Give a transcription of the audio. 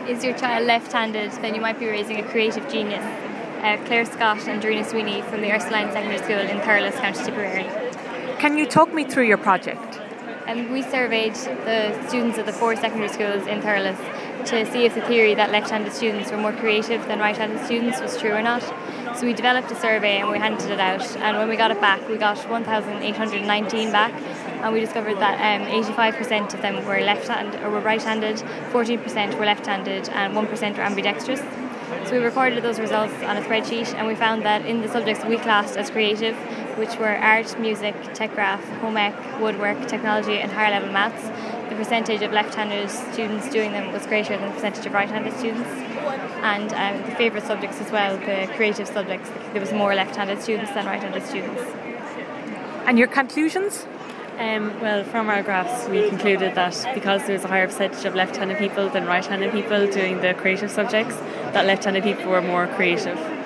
Is your child left-handed? Then you might be raising a creative genius. Claire Scott and Drina Sweeney from the Ursuline Secondary School in Thurles, County Tipperary. Can you talk me through your project? We surveyed the students of the 4 secondary schools in Thurles to see if the theory that left-handed students were more creative than right-handed students was true or not. So we developed a survey and we handed it out, and when we got it back we got 1,819 back, and we discovered that 85% of them were left-handed or were right-handed, 14% were left-handed and 1% were ambidextrous. So we recorded those results on a spreadsheet, and we found that in the subjects we classed as creative, which were art, music, tech graph, home ec, woodwork, technology and higher level maths, the percentage of left-handed students doing them was greater than the percentage of right-handed students. And the favourite subjects as well, the creative subjects, there was more left-handed students than right-handed students. And your conclusions? Well, from our graphs we concluded that because there was a higher percentage of left-handed people than right-handed people doing the creative subjects, that left-handed people were more creative.